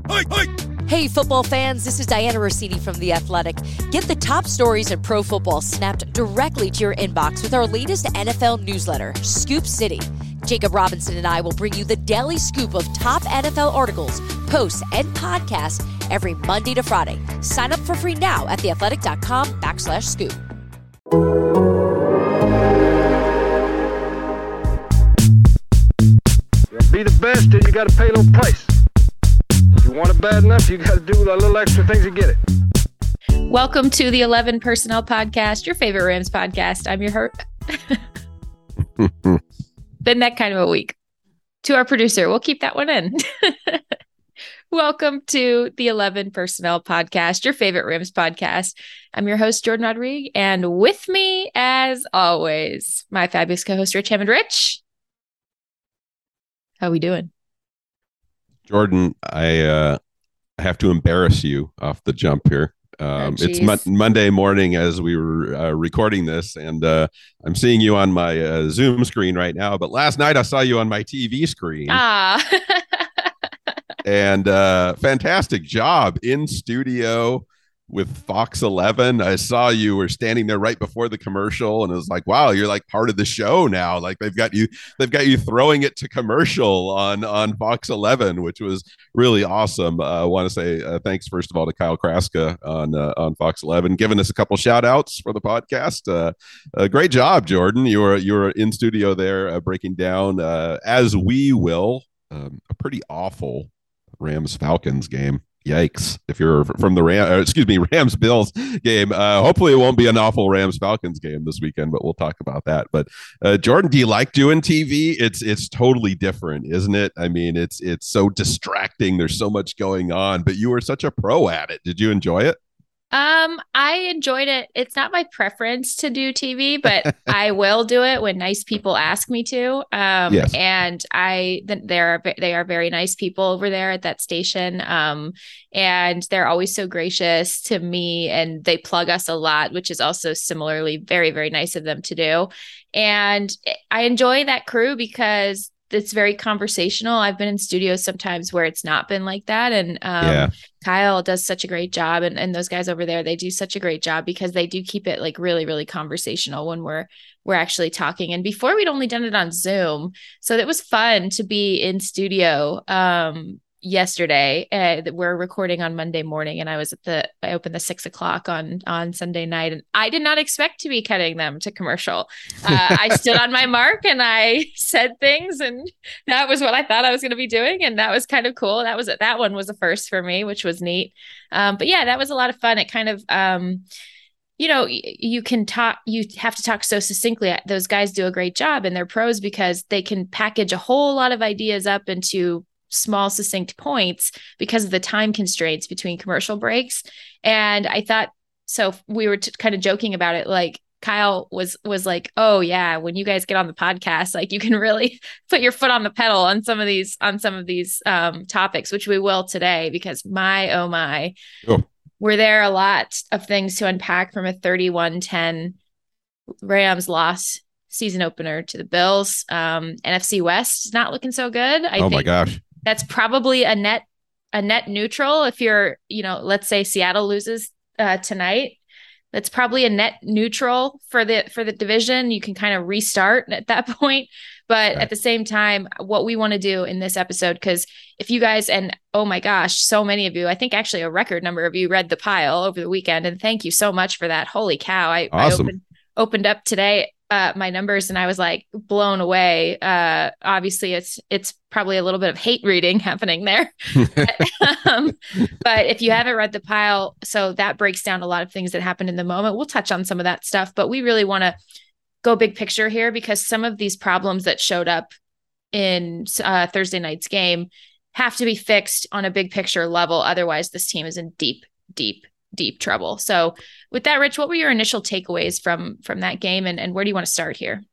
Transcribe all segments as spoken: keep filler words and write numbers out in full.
Hey, football fans, this is Diana Rossini from The Athletic. Get the top stories in pro football snapped directly to your inbox with our latest N F L newsletter, Scoop City. Jacob Robinson and I will bring you the daily scoop of top N F L articles, posts, and podcasts every Monday to Friday. Sign up for free now at theathletic.com backslash scoop. Be the best, and you got to pay a little price. If you want it bad enough, you got to do a little extra things to get it. Welcome to the eleven Personnel Podcast, your favorite Rams podcast. I'm your host. Been that kind of a week. To our producer, we'll keep that one in. Welcome to the eleven Personnel Podcast, your favorite Rams podcast. I'm your host, Jordan Rodriguez, and with me, as always, my fabulous co-host, Rich Hammond. Rich, how we doing? Jordan, I uh, have to embarrass you off the jump here. Um, oh, it's mo- Monday morning as we were uh, recording this, and uh, I'm seeing you on my uh, Zoom screen right now. But last night I saw you on my T V screen. Ah. And uh, fantastic job in studio with Fox eleven. I saw you were standing there right before the commercial, and it was like, wow, you're like part of the show now. Like they've got you, they've got you throwing it to commercial on on Fox eleven, which was really awesome. Uh, I want to say uh, thanks first of all to Kyle Kraska on uh, on Fox eleven, giving us a couple shout outs for the podcast. Uh, uh, great job, Jordan. You were you were in studio there uh, breaking down uh, as we will um, a pretty awful Rams Falcons game. Yikes. If you're from the Ram, or excuse me, Rams Bills game, uh, hopefully it won't be an awful Rams Falcons game this weekend, but we'll talk about that. But uh, Jordan, do you like doing T V? It's it's totally different, isn't it? I mean, it's it's so distracting. There's so much going on, but you were such a pro at it. Did you enjoy it? Um, I enjoyed it. It's not my preference to do T V, but I will do it when nice people ask me to. Um, yes. and I, they're, they are very nice people over there at that station. Um, and they're always so gracious to me, and they plug us a lot, which is also similarly very, very nice of them to do. And I enjoy that crew because it's very conversational. I've been in studios sometimes where it's not been like that. And um, yeah. Kyle does such a great job. And, and those guys over there, they do such a great job because they do keep it like really, really conversational when we're, we're actually talking. And before we'd only done it on Zoom. So it was fun to be in studio um, yesterday. Uh, we're recording on Monday morning, and I was at the, I opened the six o'clock on, on Sunday night, and I did not expect to be cutting them to commercial. Uh, I stood on my mark and I said things, and that was what I thought I was going to be doing. And that was kind of cool. That was, that one was a first for me, which was neat. Um, but yeah, that was a lot of fun. It kind of, um, you know, you can talk, you have to talk so succinctly. Those guys do a great job, and they're pros because they can package a whole lot of ideas up into small, succinct points because of the time constraints between commercial breaks. And I thought, so we were t- kind of joking about it. Like Kyle was, was like, oh yeah, when you guys get on the podcast, like you can really put your foot on the pedal on some of these, on some of these um, topics, which we will today, because my, oh my, oh. were there a lot of things to unpack from a thirty-one ten Rams loss season opener to the Bills. Um, N F C West is not looking so good. I oh think my gosh. That's probably a net, a net neutral. If you're, you know, let's say Seattle loses uh, tonight, that's probably a net neutral for the, for the division. You can kind of restart at that point. But okay. At the same time, what we want to do in this episode, because if you guys, and oh my gosh, so many of you, I think actually a record number of you read the pile over the weekend. And thank you so much for that. Holy cow. I, awesome. I opened, opened up today uh, my numbers, and I was like blown away. Uh, obviously it's, it's probably a little bit of hate reading happening there. but, um, but if you haven't read the pile, so that breaks down a lot of things that happened in the moment. We'll touch on some of that stuff, but we really want to go big picture here, because some of these problems that showed up in uh, Thursday night's game have to be fixed on a big picture level. Otherwise this team is in deep, deep, deep trouble. So with that, Rich, what were your initial takeaways from, from that game, and, and where do you want to start here?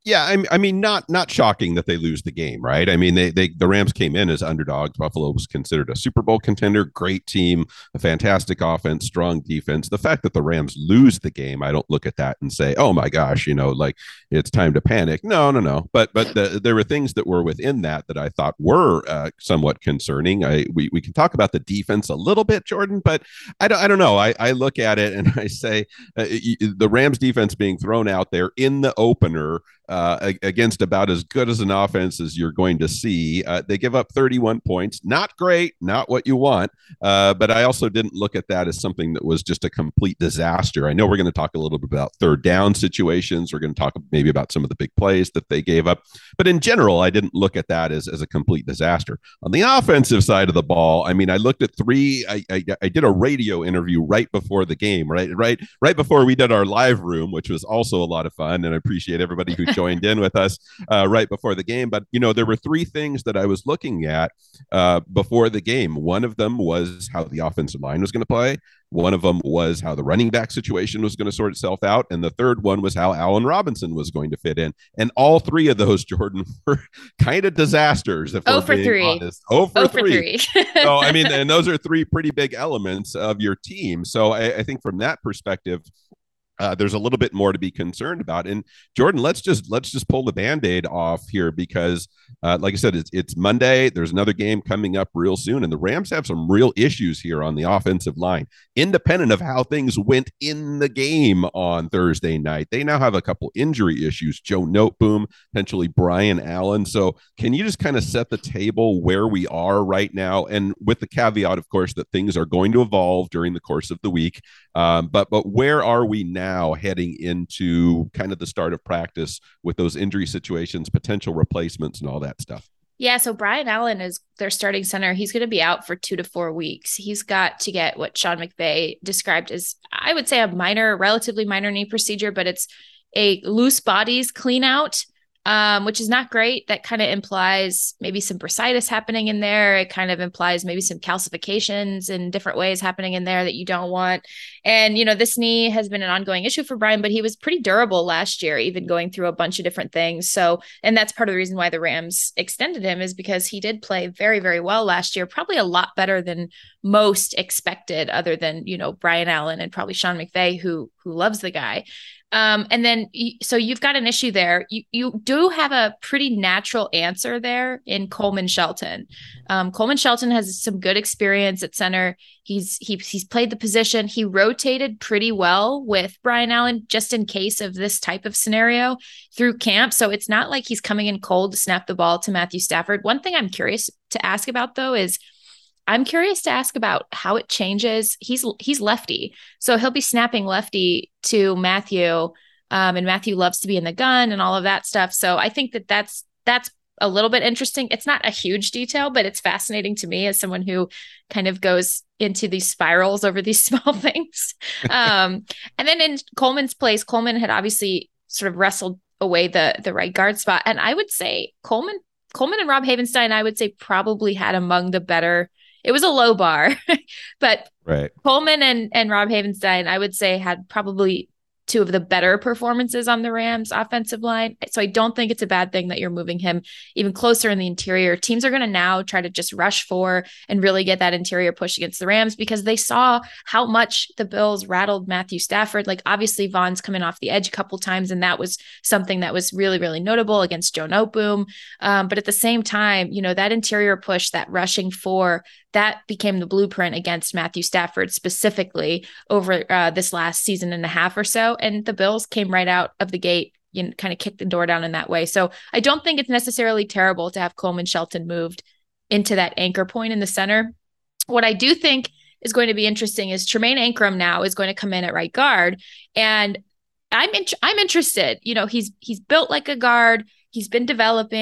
Yeah, I, I mean, not not shocking that they lose the game, right? I mean, they they the Rams came in as underdogs. Buffalo was considered a Super Bowl contender, great team, a fantastic offense, strong defense. The fact that the Rams lose the game, I don't look at that and say, "Oh my gosh, you know, like it's time to panic." No, no, no. But but the, there were things that were within that that I thought were uh, somewhat concerning. I we we can talk about the defense a little bit, Jordan, but I don't I don't know. I I look at it and I say uh, the Rams defense being thrown out there in the opener. Uh, against about as good as an offense as you're going to see. Uh, they give up thirty-one points. Not great, not what you want. Uh, but I also didn't look at that as something that was just a complete disaster. I know we're going to talk a little bit about third down situations. We're going to talk maybe about some of the big plays that they gave up. But in general, I didn't look at that as, as a complete disaster. On the offensive side of the ball, I mean, I looked at three. I, I, I did a radio interview right before the game, right, right, right before we did our live room, which was also a lot of fun. And I appreciate everybody who joined in with us uh, right before the game. But, you know, there were three things that I was looking at uh, before the game. One of them was how the offensive line was going to play. One of them was how the running back situation was going to sort itself out. And the third one was how Allen Robinson was going to fit in. And all three of those, Jordan, were kind of disasters. If oh, we're for being three. honest. Oh, for oh, three. For three. So, I mean, and those are three pretty big elements of your team. So I, I think from that perspective, Uh, there's a little bit more to be concerned about. And Jordan, let's just let's just pull the Band-Aid off here because, uh, like I said, it's, it's Monday. There's another game coming up real soon, and the Rams have some real issues here on the offensive line, independent of how things went in the game on Thursday night. They now have a couple injury issues: Joe Noteboom, potentially Brian Allen. So, can you just kind of set the table where we are right now, and with the caveat, of course, that things are going to evolve during the course of the week. Um, but but where are we now? Now heading into kind of the start of practice with those injury situations, potential replacements and all that stuff? Yeah, so Brian Allen is their starting center. He's going to be out for two to four weeks. He's got to get what Sean McVay described as, I would say, a minor, relatively minor knee procedure, but it's a loose bodies clean out. Um, which is not great. That kind of implies maybe some bursitis happening in there. It kind of implies maybe some calcifications in different ways happening in there that you don't want. And, you know, this knee has been an ongoing issue for Brian, but he was pretty durable last year, even going through a bunch of different things. So, and that's part of the reason why the Rams extended him, is because he did play very, very well last year, probably a lot better than most expected, other than, you know, Brian Allen and probably Sean McVay, who, who loves the guy. Um, and then, so you've got an issue there. You you do have a pretty natural answer there in Coleman Shelton. Um, Coleman Shelton has some good experience at center. He's he, he's played the position. He rotated pretty well with Brian Allen, just in case of this type of scenario through camp. So it's not like he's coming in cold to snap the ball to Matthew Stafford. One thing I'm curious to ask about, though, is I'm curious to ask about how it changes. He's he's lefty, so he'll be snapping lefty to Matthew, um, and Matthew loves to be in the gun and all of that stuff. So I think that that's that's a little bit interesting. It's not a huge detail, but it's fascinating to me as someone who kind of goes into these spirals over these small things. Um, and then in Coleman's place, Coleman had obviously sort of wrestled away the the right guard spot, and I would say Coleman Coleman and Rob Havenstein, I would say, probably had among the better. It was a low bar, but right. Coleman and, and Rob Havenstein, I would say, had probably two of the better performances on the Rams offensive line. So I don't think it's a bad thing that you're moving him even closer in the interior. Teams are going to now try to just rush for and really get that interior push against the Rams, because they saw how much the Bills rattled Matthew Stafford. Like, obviously Vaughn's coming off the edge a couple times, and that was something that was really, really notable against Joe Noteboom. Um, but at the same time, you know, that interior push, that rushing for, that became the blueprint against Matthew Stafford specifically over uh, this last season and a half or so. And the Bills came right out of the gate, you know, kind of kicked the door down in that way. So I don't think it's necessarily terrible to have Coleman Shelton moved into that anchor point in the center. What I do think is going to be interesting is Tremaine Ankrum now is going to come in at right guard. And I'm in, I'm interested. You know, he's he's built like a guard. He's been developing.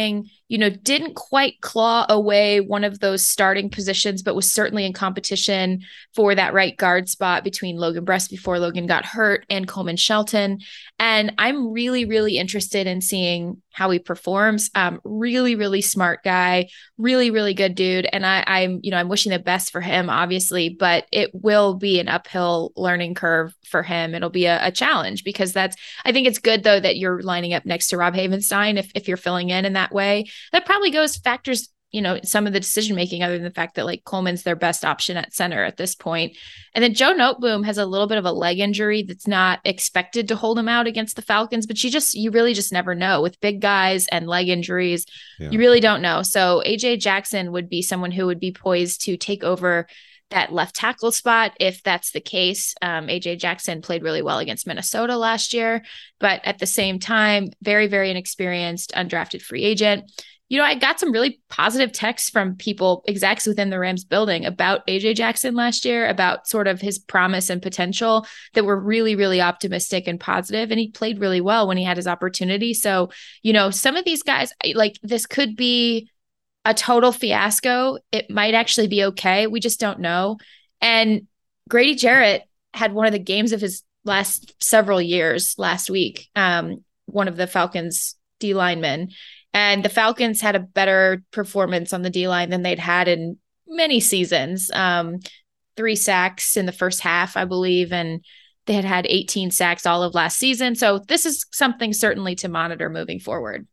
you know, didn't quite claw away one of those starting positions, but was certainly in competition for that right guard spot between Logan Bress before Logan got hurt and Coleman Shelton. And I'm really, really interested in seeing how he performs. Um, really, really smart guy, really, really good dude. And I, I'm, you know, I'm wishing the best for him, obviously, but it will be an uphill learning curve for him. It'll be a, a challenge because that's, I think it's good though that you're lining up next to Rob Havenstein if, if you're filling in in that way. That probably goes factors, you know, some of the decision making, other than the fact that like Coleman's their best option at center at this point. And then Joe Noteboom has a little bit of a leg injury that's not expected to hold him out against the Falcons, but you just, you really just never know with big guys and leg injuries. Yeah. You really don't know. So A J Jackson would be someone who would be poised to take over that left tackle spot if that's the case. Um, A J Jackson played really well against Minnesota last year, but at the same time, very, very inexperienced, undrafted free agent. You know, I got some really positive texts from people, execs within the Rams building about A J Jackson last year, about sort of his promise and potential that were really, really optimistic and positive. And he played really well when he had his opportunity. So, you know, some of these guys, like this could be a total fiasco. It might actually be okay. We just don't know. And Grady Jarrett had one of the games of his last several years last week, um, one of the Falcons D linemen. And the Falcons had a better performance on the D-line than they'd had in many seasons. Um, three sacks in the first half, I believe, and they had had eighteen sacks all of last season. So this is something certainly to monitor moving forward.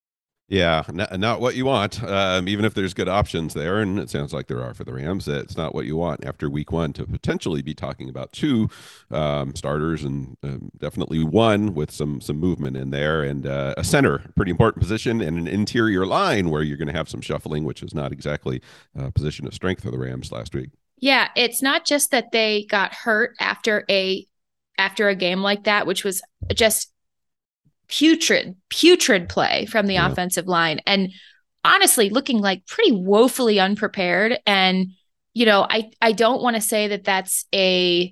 Yeah, not, not what you want, um, even if there's good options there, and it sounds like there are for the Rams. It's not what you want after week one to potentially be talking about two um, starters and um, definitely one with some some movement in there, and uh, a center, pretty important position, and an interior line where you're going to have some shuffling, which is not exactly a position of strength for the Rams last week. Yeah, it's not just that they got hurt after a after a game like that, which was just putrid, putrid play from the yeah. offensive line. And honestly, looking like pretty woefully unprepared. And, you know, I, I don't want to say that that's a,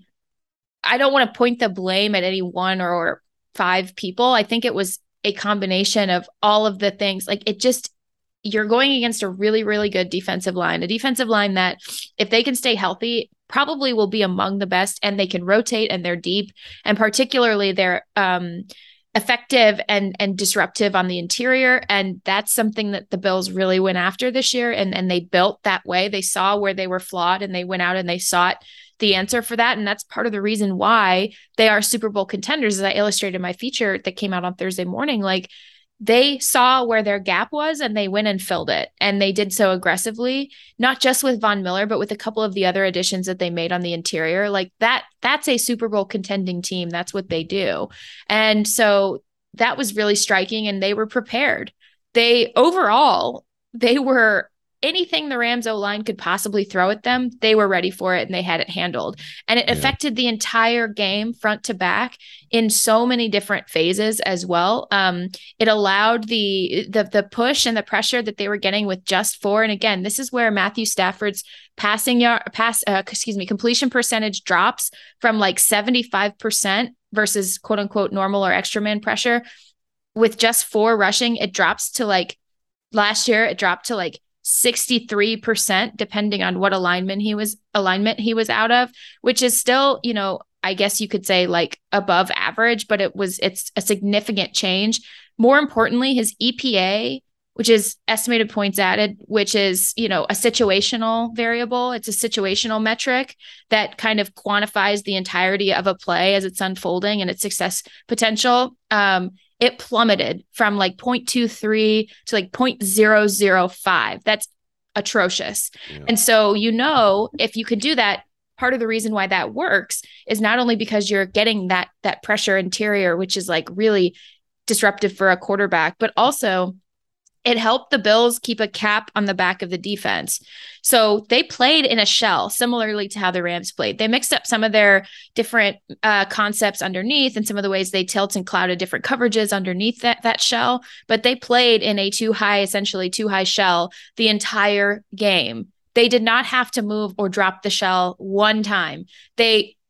I don't want to point the blame at any one or, or five people. I think it was a combination of all of the things. Like it just, you're going against a really, really good defensive line, a defensive line that if they can stay healthy, probably will be among the best, and they can rotate and they're deep. And particularly they're, um, effective and and disruptive on the interior. And that's something that the Bills really went after this year. And, and they built that way. They saw where they were flawed and they went out and they sought the answer for that. And that's part of the reason why they are Super Bowl contenders. As I illustrated in my feature that came out on Thursday morning, like they saw where their gap was and they went and filled it. And they did so aggressively, not just with Von Miller, but with a couple of the other additions that they made on the interior. Like that, that's a Super Bowl contending team. That's what they do. And so that was really striking, and they were prepared. They overall, they were anything the Rams O-line could possibly throw at them, they were ready for it and they had it handled. And it yeah. affected the entire game front to back in so many different phases as well. Um, it allowed the, the the push and the pressure that they were getting with just four. And again, this is where Matthew Stafford's passing yard pass, uh, excuse me, completion percentage drops from like seventy-five percent versus quote unquote normal or extra man pressure. With just four rushing, it drops to like last year, it dropped to like sixty-three percent, depending on what alignment he was alignment he was out of, which is still, you know, I guess you could say like above average, but it was, it's a significant change. More importantly, his E P A, which is estimated points added, which is, you know, a situational variable. It's a situational metric that kind of quantifies the entirety of a play as it's unfolding and its success potential. Um, it plummeted from like zero point two three to like zero point zero zero five. That's atrocious. Yeah. And so, you know, if you can do that, part of the reason why that works is not only because you're getting that, that pressure interior, which is like really disruptive for a quarterback, but also it helped the Bills keep a cap on the back of the defense. So they played in a shell, similarly to how the Rams played. They mixed up some of their different uh, concepts underneath and some of the ways they tilt and clouded different coverages underneath that, that shell. But they played in a too high, essentially too high shell the entire game. They did not have to move or drop the shell one time. They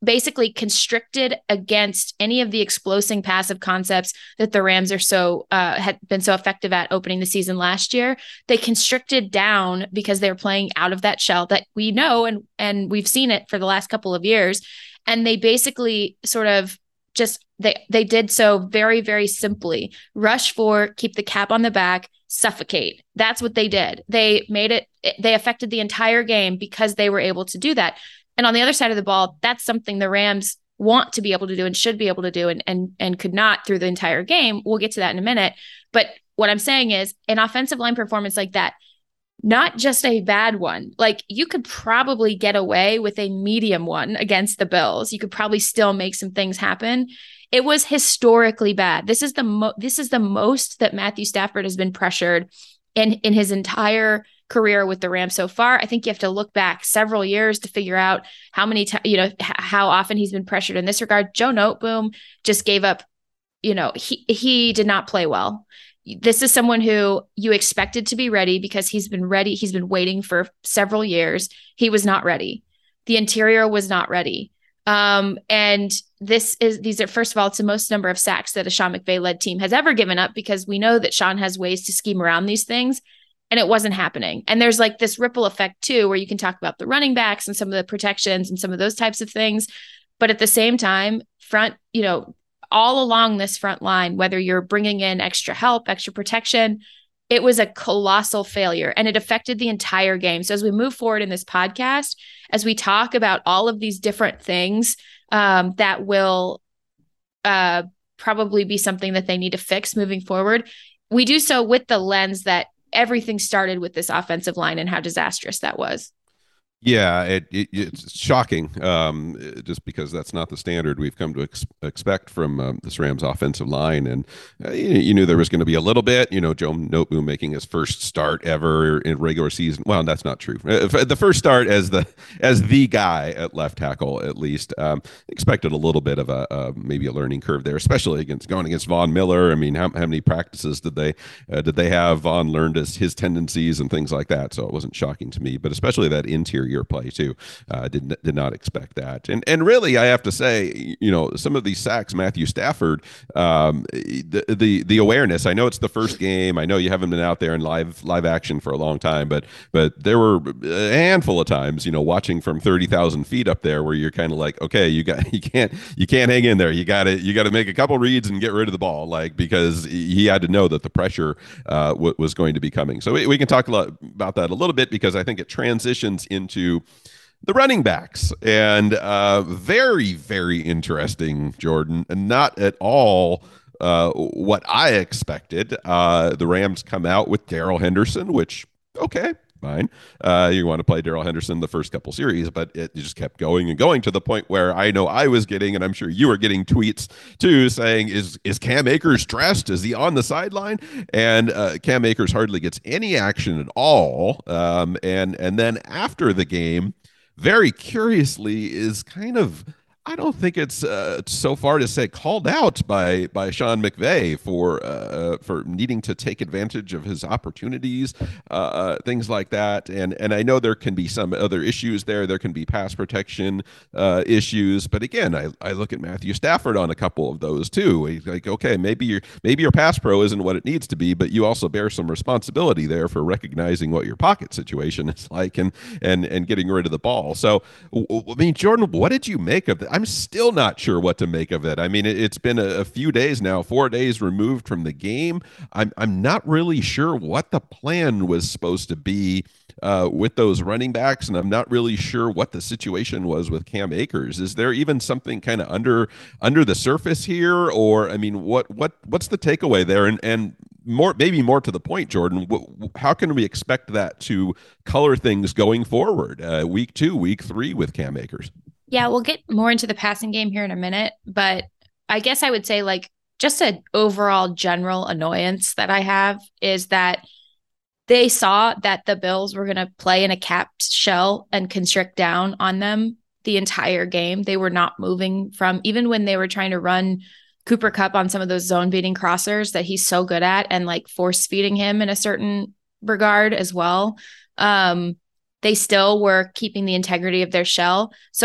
basically constricted against any of the explosive passive concepts that the Rams are so uh, had been so effective at opening the season last year. They constricted down because they're playing out of that shell that we know and and we've seen it for the last couple of years. And they basically sort of just they they did so very, very simply. Rush for, keep the cap on the back, suffocate. That's what they did. They made it, they affected the entire game because they were able to do that. And on the other side of the ball, that's something the Rams want to be able to do and should be able to do and, and, and could not through the entire game. We'll get to that in a minute. But what I'm saying is an offensive line performance like that, not just a bad one, like you could probably get away with a medium one against the Bills. You could probably still make some things happen. It was historically bad. This is the mo- this is the most that Matthew Stafford has been pressured in, in his entire career with the Rams so far. I think you have to look back several years to figure out how many times, you know, h- how often he's been pressured in this regard. Joe Noteboom just gave up, you know, he, he did not play well. This is someone who you expected to be ready because he's been ready. He's been waiting for several years. He was not ready. The interior was not ready. Um, and this is, these are, first of all, it's the most number of sacks that a Sean McVay led team has ever given up because we know that Sean has ways to scheme around these things. And it wasn't happening. And there's like this ripple effect too, where you can talk about the running backs and some of the protections and some of those types of things. But at the same time, front, you know, all along this front line, whether you're bringing in extra help, extra protection, it was a colossal failure and it affected the entire game. So as we move forward in this podcast, as we talk about all of these different things um, that will uh, probably be something that they need to fix moving forward, we do so with the lens that everything started with this offensive line and how disastrous that was. Yeah, it, it, it's shocking um, just because that's not the standard we've come to ex- expect from um, this Rams offensive line. And uh, you, you knew there was going to be a little bit, you know, Joe Noteboom making his first start ever in regular season. Well, that's not true. Uh, the first start as the as the guy at left tackle, at least, um, expected a little bit of a uh, maybe a learning curve there, especially against going against Von Miller. I mean, how, how many practices did they uh, did they have? Von learned his, his tendencies and things like that. So it wasn't shocking to me, but especially that interior play too. Uh, did did not expect that, and and really, I have to say, you know, some of these sacks, Matthew Stafford, um, the the the awareness. I know it's the first game. I know you haven't been out there in live live action for a long time, but but there were a handful of times, you know, watching from thirty thousand feet up there, where you're kind of like, okay, you got you can't you can't hang in there. You got to you got to make a couple reads and get rid of the ball, like because he had to know that the pressure uh, w- was going to be coming. So we, we can talk a lot about that a little bit because I think it transitions into the running backs, and uh, very, very interesting, Jordan, and not at all uh, what I expected. Uh, the Rams come out with Darrell Henderson, which, okay, fine. Uh, you want to play Darrell Henderson the first couple series, but it just kept going and going to the point where I know I was getting, and I'm sure you were getting tweets too, saying, is is Cam Akers dressed? Is he on the sideline? And uh, Cam Akers hardly gets any action at all. Um, and and then after the game, very curiously, is kind of, I don't think it's uh, so far to say called out by by Sean McVay for uh, for needing to take advantage of his opportunities, uh, things like that. And and I know there can be some other issues there. There can be pass protection uh, issues. But again, I, I look at Matthew Stafford on a couple of those too. He's like, okay, maybe your maybe your pass pro isn't what it needs to be, but you also bear some responsibility there for recognizing what your pocket situation is like and and and getting rid of the ball. So I mean, Jordan, what did you make of that? I'm still not sure what to make of it. I mean, it, it's been a, a few days now, four days removed from the game. I'm I'm not really sure what the plan was supposed to be uh, with those running backs, and I'm not really sure what the situation was with Cam Akers. Is there even something kind of under under the surface here, or I mean, what what what's the takeaway there? And and more, maybe more to the point, Jordan, wh- how can we expect that to color things going forward, uh, week two, week three with Cam Akers? Yeah, we'll get more into the passing game here in a minute, but I guess I would say like just an overall general annoyance that I have is that they saw that the Bills were going to play in a capped shell and constrict down on them the entire game. They were not moving from, even when they were trying to run Cooper Kupp on some of those zone beating crossers that he's so good at and like force feeding him in a certain regard as well. Um, they still were keeping the integrity of their shell. So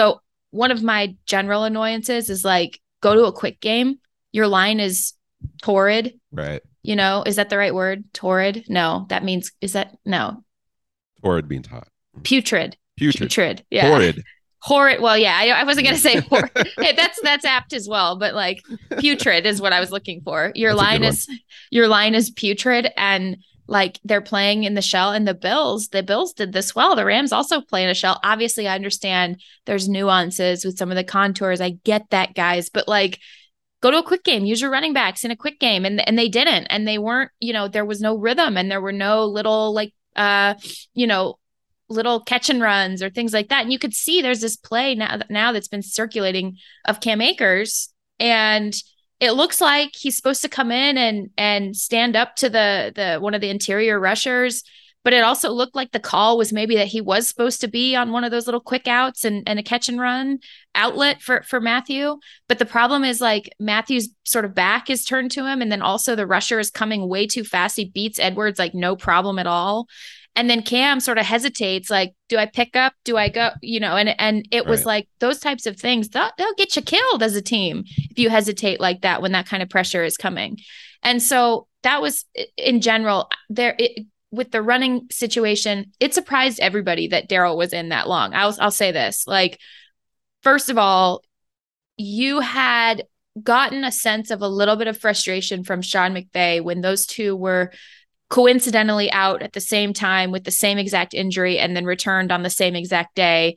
one of my general annoyances is like, go to a quick game. Your line is torrid. Right. You know, is that the right word? Torrid? No, that means, is that, no. Torrid means hot. Putrid. Putrid. Putrid. Yeah. Horrid. Horrid. Well, yeah, I, I wasn't going to say horrid. Hey, that's, that's apt as well. But like putrid is what I was looking for. Your That's a line good is, your line is putrid, and like they're playing in the shell, and the Bills, the Bills did this well. The Rams also play in a shell. Obviously, I understand there's nuances with some of the contours. I get that, guys, but like, go to a quick game, use your running backs in a quick game. And, and they didn't, and they weren't, you know, there was no rhythm, and there were no little like, uh, you know, little catch and runs or things like that. And you could see there's this play now, now that's been circulating of Cam Akers, and it looks like he's supposed to come in and, and stand up to the, the, one of the interior rushers. But it also looked like the call was maybe that he was supposed to be on one of those little quick outs and, and a catch and run outlet for, for Matthew. But the problem is like Matthew's sort of back is turned to him. And then also the rusher is coming way too fast. He beats Edwards like no problem at all. And then Cam sort of hesitates, like, do I pick up? Do I go? You know, and and it was Right. like those types of things, they'll, they'll get you killed as a team if you hesitate like that when that kind of pressure is coming. And so that was in general there. It, with the running situation, it surprised everybody that Daryl was in that long. I'll I'll say this, like, first of all, you had gotten a sense of a little bit of frustration from Sean McVay when those two were coincidentally out at the same time with the same exact injury and then returned on the same exact day.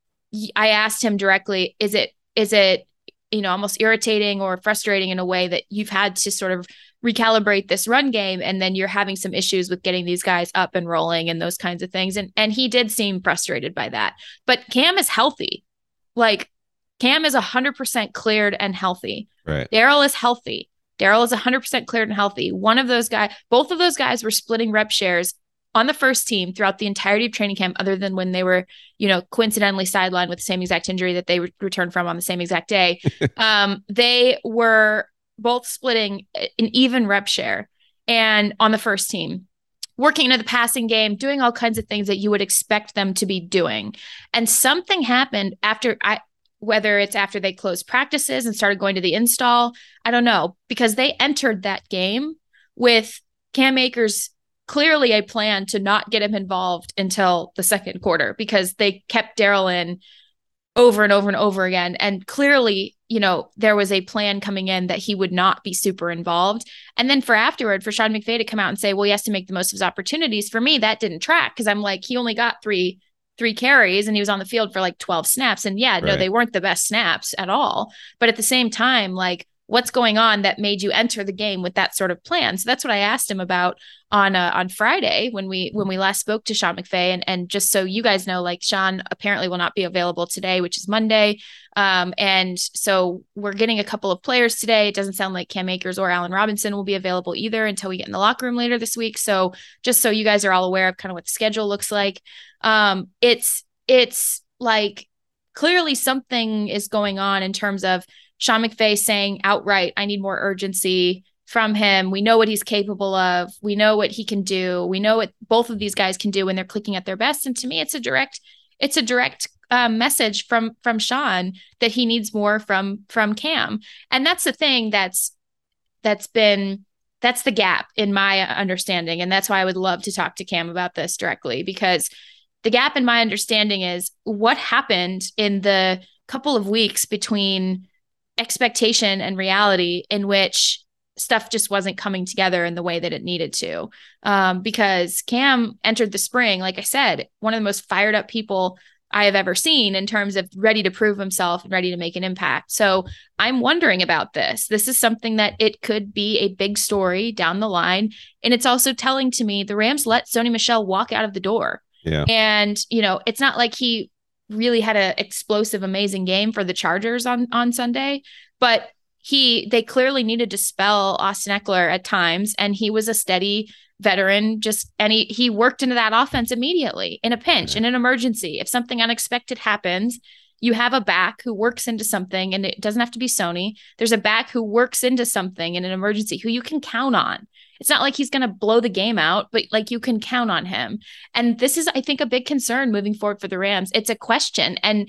I asked him directly, is it, is it, you know, almost irritating or frustrating in a way that you've had to sort of recalibrate this run game, and then you're having some issues with getting these guys up and rolling and those kinds of things. And, and he did seem frustrated by that, but Cam is healthy. Like Cam is a hundred percent cleared and healthy. Right. Daryl is healthy. Daryl is one hundred percent cleared and healthy. One of those guys, both of those guys were splitting rep shares on the first team throughout the entirety of training camp, other than when they were, you know, coincidentally sidelined with the same exact injury that they re- returned from on the same exact day. um, they were both splitting an even rep share and on the first team, working into the passing game, doing all kinds of things that you would expect them to be doing. And something happened after I, whether it's after they closed practices and started going to the install, I don't know, because they entered that game with Cam Akers clearly a plan to not get him involved until the second quarter, because they kept Daryl in over and over and over again. And clearly, you know, there was a plan coming in that he would not be super involved. And then for afterward, for Sean McVay to come out and say, well, he has to make the most of his opportunities. For me, that didn't track, because I'm like, he only got three three carries and he was on the field for like twelve snaps. And yeah, no, Right. they weren't the best snaps at all. But at the same time, like, what's going on that made you enter the game with that sort of plan? So that's what I asked him about on uh, on Friday when we when we last spoke to Sean McVay. And, and just so you guys know, like, Sean apparently will not be available today, which is Monday. Um, and so we're getting a couple of players today. It doesn't sound like Cam Akers or Allen Robinson will be available either until we get in the locker room later this week. So just so you guys are all aware of kind of what the schedule looks like. Um, it's it's like clearly something is going on in terms of Sean McVay saying outright, I need more urgency from him. We know what he's capable of. We know what he can do. We know what both of these guys can do when they're clicking at their best. And to me, it's a direct, it's a direct um, message from, from Sean that he needs more from, from Cam. And that's the thing that's, that's been, that's the gap in my understanding. And that's why I would love to talk to Cam about this directly, because the gap in my understanding is what happened in the couple of weeks between expectation and reality, in which stuff just wasn't coming together in the way that it needed to. Um, because Cam entered the spring, like I said, one of the most fired up people I have ever seen in terms of ready to prove himself and ready to make an impact. So I'm wondering about this. This is something that it could be a big story down the line. And it's also telling to me the Rams let Sony Michel walk out of the door. Yeah. And, you know, it's not like he really had an explosive, amazing game for the Chargers on, on Sunday, but he, they clearly needed to spell Austin Eckler at times. And he was a steady veteran, just, and he, he worked into that offense immediately in a pinch, in an emergency. If something unexpected happens, you have a back who works into something, and it doesn't have to be Sony. There's a back who works into something in an emergency who you can count on. It's not like he's going to blow the game out, but like you can count on him. And this is, I think, a big concern moving forward for the Rams. It's a question. And,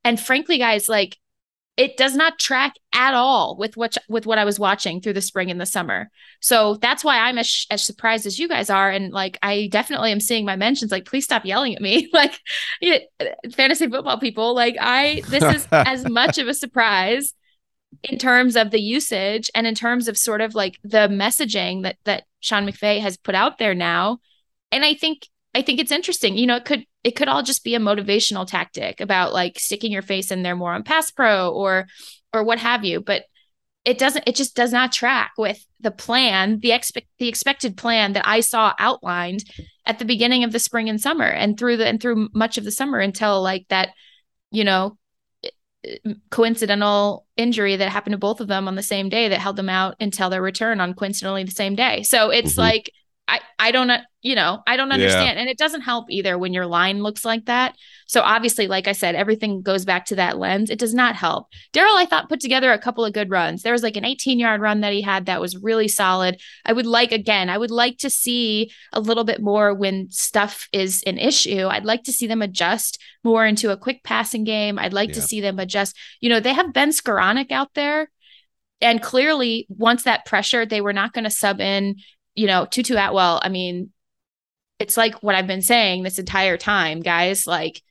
And frankly, guys, like it does not track at all with what with what I was watching through the spring and the summer. So that's why I'm as, as surprised as you guys are. And like, I definitely am seeing my mentions. Like, please stop yelling at me. Like, it, fantasy football people. Like, I this is as much of a surprise in terms of the usage and in terms of sort of like the messaging that that Sean McVay has put out there now. And I think I think it's interesting. You know, it could it could all just be a motivational tactic about like sticking your face in there more on Pass Pro or or what have you. But it doesn't it just does not track with the plan, the expect the expected plan that I saw outlined at the beginning of the spring and summer and through the and through much of the summer until like that, you know, coincidental injury that happened to both of them on the same day that held them out until their return on coincidentally the same day. So it's mm-hmm. like I, I don't, you know, I don't understand. Yeah. And it doesn't help either when your line looks like that. So obviously, like I said, everything goes back to that lens. It does not help. Daryl, I thought, put together a couple of good runs. There was like an eighteen yard run that he had that was really solid. I would like, again, I would like to see a little bit more when stuff is an issue. I'd like to see them adjust more into a quick passing game. I'd like yeah. to see them adjust. You know, they have Ben Skoranek out there. And clearly, once that pressure, they were not going to sub in, you know, Tutu Atwell. I mean, it's like what I've been saying this entire time, guys, like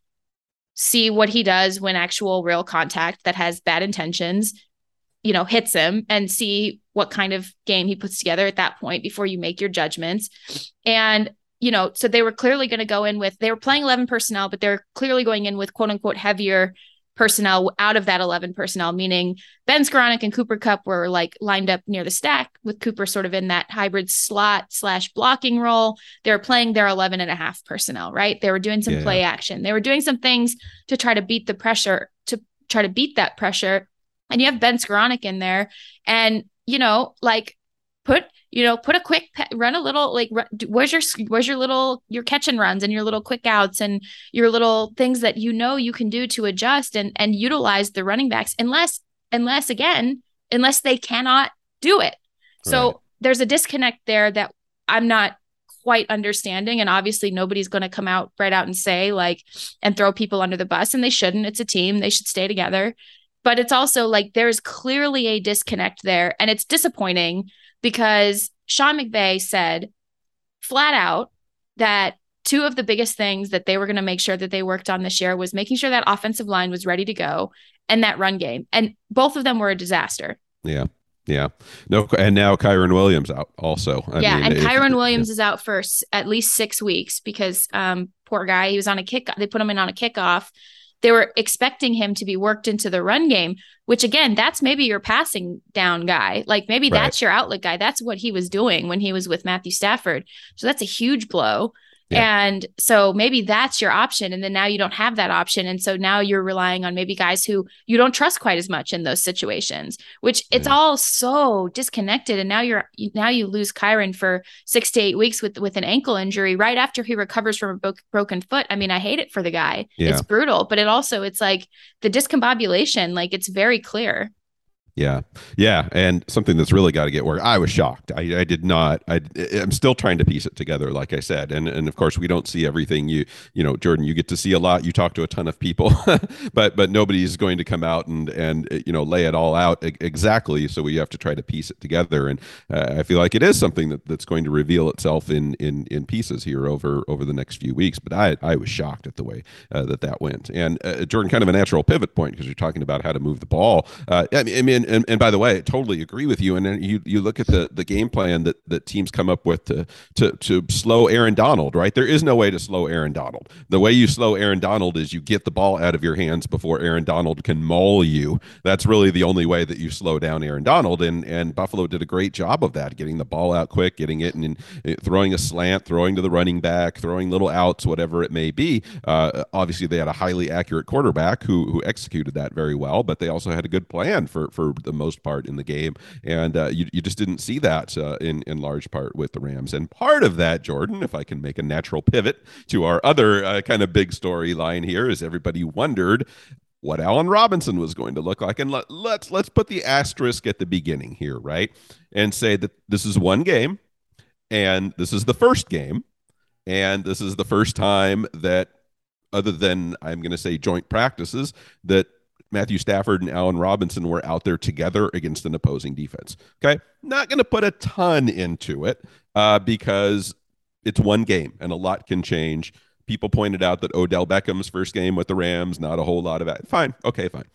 see what he does when actual real contact that has bad intentions, you know, hits him and see what kind of game he puts together at that point before you make your judgments. And, you know, so they were clearly going to go in with, they were playing eleven personnel, but they're clearly going in with quote unquote heavier personnel out of that eleven personnel, meaning Ben Skoranek and Cooper Kupp were like lined up near the stack with Cooper sort of in that hybrid slot slash blocking role. They were playing their eleven and a half personnel, right? They were doing some yeah. play action. They were doing some things to try to beat the pressure, to try to beat that pressure. And you have Ben Skoranek in there and, you know, like put, you know, put a quick pe- run a little, like, run, where's your, where's your little, your catch and runs and your little quick outs and your little things that, you know, you can do to adjust and, and utilize the running backs unless, unless again, unless they cannot do it. So right. there's a disconnect there that I'm not quite understanding. And obviously nobody's going to come out right out and say like, and throw people under the bus, and they shouldn't. It's a team. They should stay together. But it's also like, there's clearly a disconnect there, and it's disappointing because Sean McVay said flat out that two of the biggest things that they were going to make sure that they worked on this year was making sure that offensive line was ready to go and that run game. And both of them were a disaster. Yeah. Yeah. No. And now Kyren Williams out also. I yeah. mean, and if, Kyren Williams yeah. is out for at least six weeks because um, poor guy, he was on a kick. They put him in on a kickoff. They were expecting him to be worked into the run game, which again, that's maybe your passing down guy. Like maybe right. that's your outlet guy. That's what he was doing when he was with Matthew Stafford. So that's a huge blow. Yeah. And so maybe that's your option. And then now you don't have that option. And so now you're relying on maybe guys who you don't trust quite as much in those situations, which it's yeah. all so disconnected. And now you're, now you lose Kyren for six to eight weeks with, with an ankle injury right after he recovers from a bro- broken foot. I mean, I hate it for the guy. Yeah. It's brutal, but it also, it's like the discombobulation, like it's very clear. Yeah. Yeah. And something that's really got to get work. I was shocked. I, I did not, I, I'm still trying to piece it together, like I said. And, and of course we don't see everything. You, you know, Jordan, you get to see a lot, you talk to a ton of people, but, but nobody's going to come out and, and, you know, lay it all out exactly. So we have to try to piece it together. And uh, I feel like it is something that, that's going to reveal itself in, in, in pieces here over, over the next few weeks. But I, I was shocked at the way uh, that that went. And uh, Jordan, kind of a natural pivot point, because you're talking about how to move the ball. Uh, I mean, I mean And, and by the way, I totally agree with you. And then you you look at the the game plan that, that teams come up with to to to slow Aaron Donald, right? There is no way to slow Aaron Donald. The way you slow Aaron Donald is you get the ball out of your hands before Aaron Donald can maul you. That's really the only way that you slow down Aaron Donald. And and Buffalo did a great job of that, getting the ball out quick, getting it and, and throwing a slant, throwing to the running back, throwing little outs, whatever it may be. Uh, obviously, they had a highly accurate quarterback who who executed that very well, but they also had a good plan for for the most part in the game, and uh, you, you just didn't see that uh, in, in large part with the Rams. And part of that, Jordan, if I can make a natural pivot to our other uh, kind of big storyline here, is everybody wondered what Allen Robinson was going to look like. And let, let's let's put the asterisk at the beginning here, right? And say that this is one game, and this is the first game, and this is the first time that other than I'm going to say joint practices, that Matthew Stafford and Allen Robinson were out there together against an opposing defense. Okay. Not going to put a ton into it uh, because it's one game and a lot can change. People pointed out that Odell Beckham's first game with the Rams, not a whole lot of that. Fine. Okay, fine.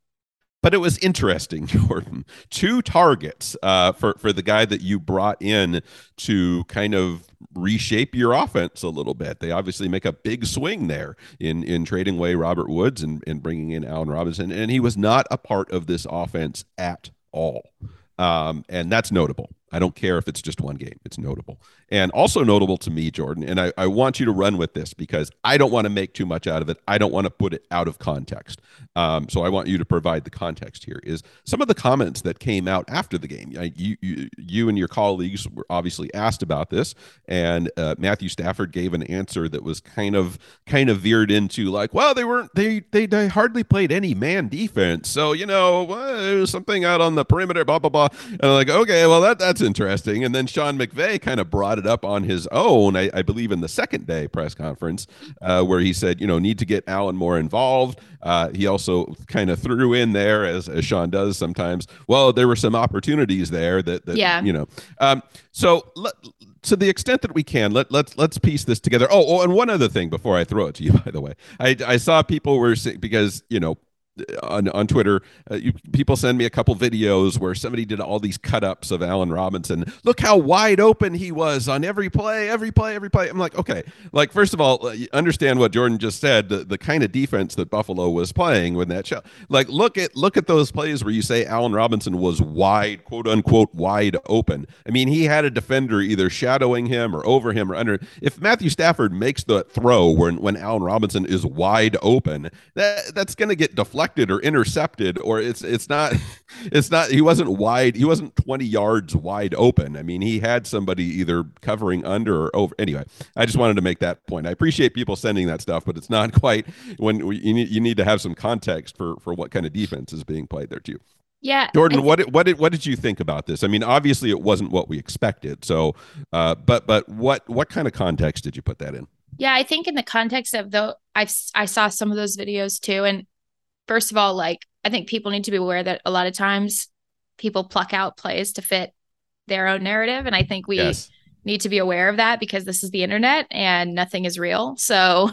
But it was interesting, Jordan. Two targets uh, for, for the guy that you brought in to kind of reshape your offense a little bit. They obviously make a big swing there in, in trading away Robert Woods and, and bringing in Allen Robinson. And he was not a part of this offense at all. Um, and that's notable. I don't care if it's just one game. It's notable. And also notable to me, Jordan, and I, I want you to run with this because I don't want to make too much out of it. I don't want to put it out of context. Um, so I want you to provide the context here is some of the comments that came out after the game. You, you, you and your colleagues were obviously asked about this, and uh, Matthew Stafford gave an answer that was kind of kind of veered into like, well, they weren't they they, they hardly played any man defense. So, you know, well, there was something out on the perimeter, blah, blah, blah. And I'm like, okay, well, that that's interesting. And then Sean McVay kind of brought it up on his own, I, I believe in the second day press conference, uh, where he said, you know, need to get Allen more involved. Uh, he also kind of threw in there, as, as Sean does sometimes, well, there were some opportunities there that, that yeah. you know. Um, so let, to the extent that we can, let, let's let's piece this together. Oh, oh, and one other thing before I throw it to you, by the way. I, I saw people were saying, because, you know, on on Twitter, uh, you, people send me a couple videos where somebody did all these cut-ups of Allen Robinson. Look how wide open he was on every play, every play, every play. I'm like, okay, like, first of all, uh, understand what Jordan just said, the, the kind of defense that Buffalo was playing with that show. Like, look at look at those plays where you say Allen Robinson was wide, quote unquote, wide open. I mean, he had a defender either shadowing him or over him or under. If Matthew Stafford makes the throw when, when Allen Robinson is wide open, that that's going to get deflected or intercepted, or it's it's not it's not he wasn't wide he wasn't twenty yards wide open. I mean, he had somebody either covering under or over. Anyway, I just wanted to make that point. I appreciate people sending that stuff, but it's not quite when we, you need you need to have some context for for what kind of defense is being played there too. Yeah, Jordan, th- what did, what did what did you think about this? I mean, obviously it wasn't what we expected. So, uh, but but what what kind of context did you put that in? Yeah, I think in the context of though, I I saw some of those videos too, and first of all, like, I think people need to be aware that a lot of times people pluck out plays to fit their own narrative. And I think we yes. need to be aware of that because this is the internet and nothing is real. So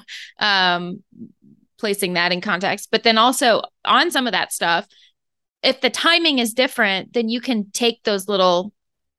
um, placing that in context, but then also on some of that stuff, if the timing is different, then you can take those little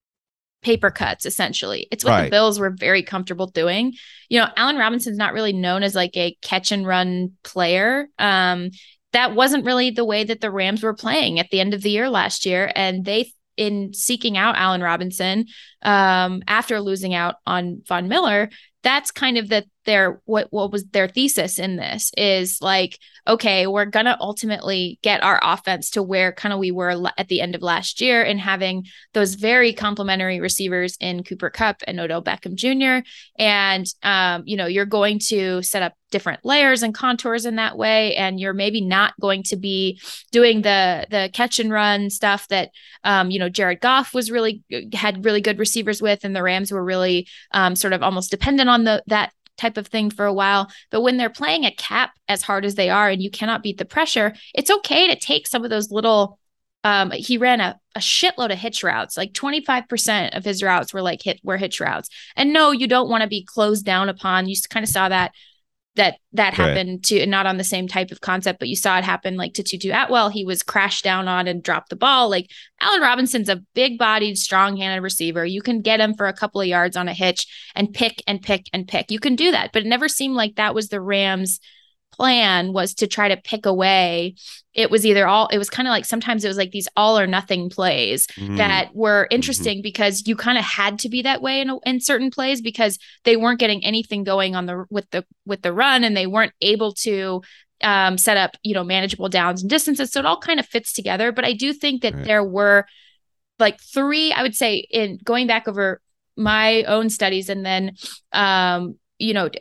paper cuts, essentially. It's what right. the Bills were very comfortable doing. You know, Allen Robinson's not really known as like a catch and run player. Um, That wasn't really the way that the Rams were playing at the end of the year last year. And they, in seeking out Allen Robinson, um, after losing out on Von Miller, that's kind of the, their, what, what was their thesis in this is like, okay, we're going to ultimately get our offense to where kind of we were at the end of last year and having those very complementary receivers in Cooper Kupp and Odell Beckham Junior And, um, you know, you're going to set up different layers and contours in that way. And you're maybe not going to be doing the, the catch and run stuff that, um, you know, Jared Goff was really had really good receivers with, and the Rams were really um, sort of almost dependent on the, that type of thing for a while. But when they're playing a cap as hard as they are, and you cannot beat the pressure, it's okay to take some of those little, um, he ran a, a shitload of hitch routes, like twenty-five percent of his routes were like hit, were hitch routes. And no, you don't want to be closed down upon. You kind of saw that that that right. happened to, not on the same type of concept, but you saw it happen like to Tutu Atwell. He was crashed down on and dropped the ball. Like Allen Robinson's a big bodied, strong handed receiver. You can get him for a couple of yards on a hitch and pick and pick and pick. You can do that, but it never seemed like that was the Rams' plan, was to try to pick away. It was either all, it was kind of like, sometimes it was like these all or nothing plays mm-hmm. that were interesting mm-hmm. because you kind of had to be that way in, in certain plays because they weren't getting anything going on the, with the, with the run, and they weren't able to um, set up, you know, manageable downs and distances. So it all kind of fits together. But I do think that right. there were like three, I would say, in going back over my own studies, and then, um, you know,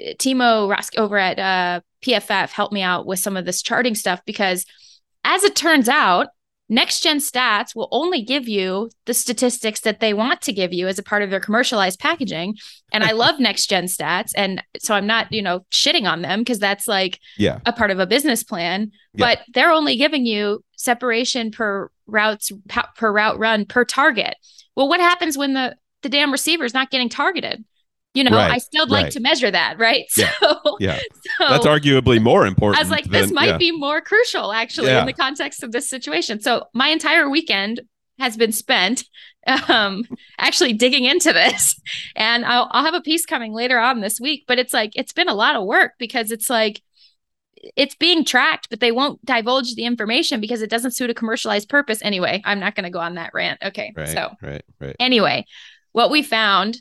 Timo Rask over at uh, P F F helped me out with some of this charting stuff, because as it turns out, Next Gen Stats will only give you the statistics that they want to give you as a part of their commercialized packaging. And I love Next Gen Stats. And so I'm not, you know, shitting on them because that's like yeah. a part of a business plan, Yeah. but they're only giving you separation per routes, per route run per target. Well, what happens when the, the damn receiver is not getting targeted? You know, Right, I still like right. to measure that, right? Yeah, So, yeah. so That's arguably more important. I was like, this than- might yeah. be more crucial actually Yeah. in the context of this situation. So my entire weekend has been spent um, actually digging into this, and I'll, I'll have a piece coming later on this week, but it's like, it's been a lot of work because it's like, it's being tracked, but they won't divulge the information because it doesn't suit a commercialized purpose. Anyway, I'm not going to go on that rant. Okay. Right, So right, right. anyway, what we found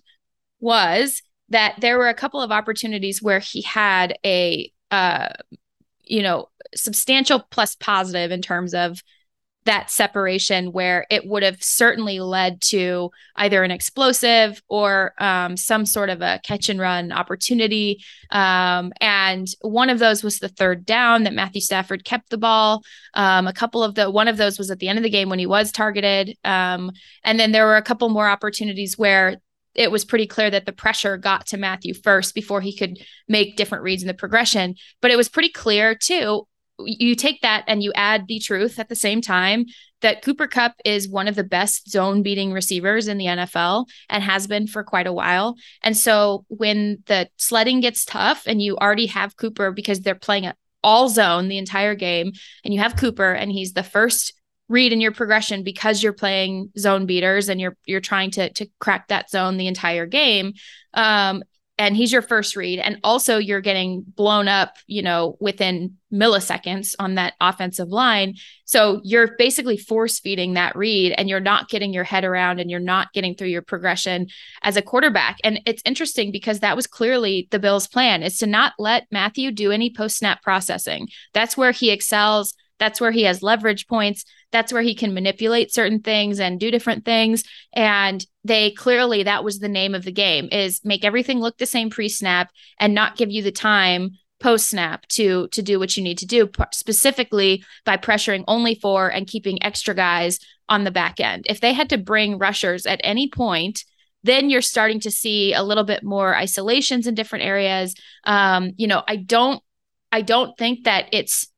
was that there were a couple of opportunities where he had a, uh, you know, substantial plus positive in terms of that separation, where it would have certainly led to either an explosive or um, some sort of a catch and run opportunity. Um, and one of those was the third down that Matthew Stafford kept the ball. Um, a couple of the, one of those was at the end of the game when he was targeted. Um, and then there were a couple more opportunities where it was pretty clear that the pressure got to Matthew first before he could make different reads in the progression. But it was pretty clear too. You take that and you add the truth at the same time that Cooper Kupp is one of the best zone beating receivers in the N F L and has been for quite a while. And so when the sledding gets tough and you already have Cooper because they're playing it all zone the entire game, and you have Cooper and he's the first read in your progression because you're playing zone beaters and you're you're trying to to crack that zone the entire game. Um, and he's your first read. And also you're getting blown up, you know, within milliseconds on that offensive line. So you're basically force feeding that read and you're not getting your head around and you're not getting through your progression as a quarterback. And it's interesting because that was clearly the Bills' plan, is to not let Matthew do any post-snap processing. That's where he excels. That's where he has leverage points. That's where he can manipulate certain things and do different things. And they clearly, that was the name of the game, is make everything look the same pre-snap and not give you the time post-snap to, to do what you need to do, specifically by pressuring only four and keeping extra guys on the back end. If they had to bring rushers at any point, then you're starting to see a little bit more isolations in different areas. Um, you know, I don't, I don't think that it's,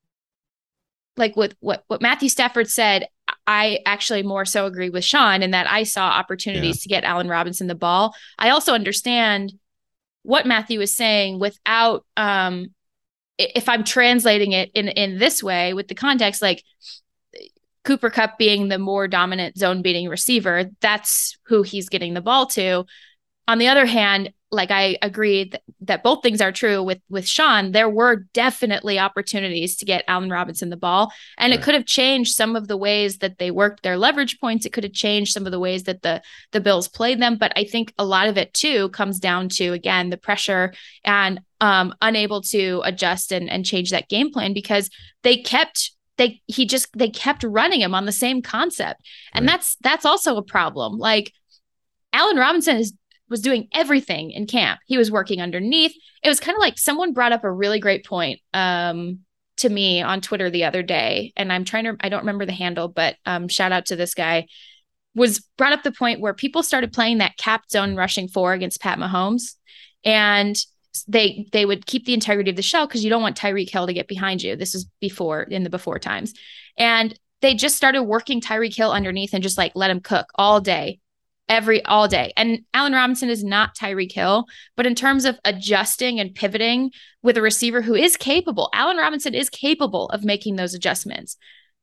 like with what, what Matthew Stafford said, I actually more so agree with Sean in that I saw opportunities yeah. to get Allen Robinson the ball. I also understand what Matthew is saying without, um, if I'm translating it in, in this way with the context, like Cooper Kupp being the more dominant zone beating receiver, that's who he's getting the ball to. On the other hand, like I agree that, that both things are true with, with Sean. There were definitely opportunities to get Allen Robinson the ball, and right. it could have changed some of the ways that they worked their leverage points. It could have changed some of the ways that the, the Bills played them. But I think a lot of it too comes down to, again, the pressure and um, unable to adjust and, and change that game plan because they kept they, he just, they kept running him on the same concept. And right. that's, that's also a problem. Like Allen Robinson is was doing everything in camp. He was working underneath. It was kind of like someone brought up a really great point um, to me on Twitter the other day. And I'm trying to, I don't remember the handle, but um, shout out to this guy, was brought up the point where people started playing that cap zone rushing four against Pat Mahomes. And they, they would keep the integrity of the shell because you don't want Tyreek Hill to get behind you. This is before, in the before times. And they just started working Tyreek Hill underneath and just like let him cook all day. Every all day. And Allen Robinson is not Tyreek Hill, but in terms of adjusting and pivoting with a receiver who is capable, Allen Robinson is capable of making those adjustments.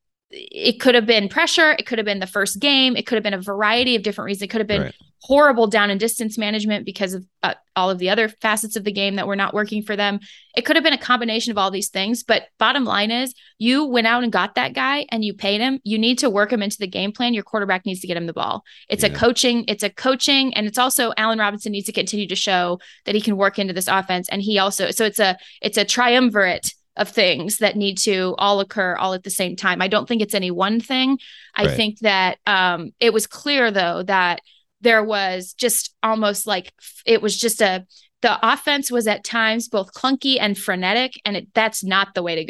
It could have been pressure. It could have been the first game. It could have been a variety of different reasons. It could have been right. horrible down and distance management because of uh, all of the other facets of the game that were not working for them. It could have been a combination of all these things. But bottom line is, you went out and got that guy and you paid him. You need to work him into the game plan. Your quarterback needs to get him the ball. It's yeah. a coaching. It's a coaching. And it's also Allen Robinson needs to continue to show that he can work into this offense. And he also, so it's a, it's a triumvirate of things that need to all occur all at the same time. I don't think it's any one thing. I right. think that um, it was clear though, that there was just almost like, it was just a, the offense was at times both clunky and frenetic, and it, that's not the way to go.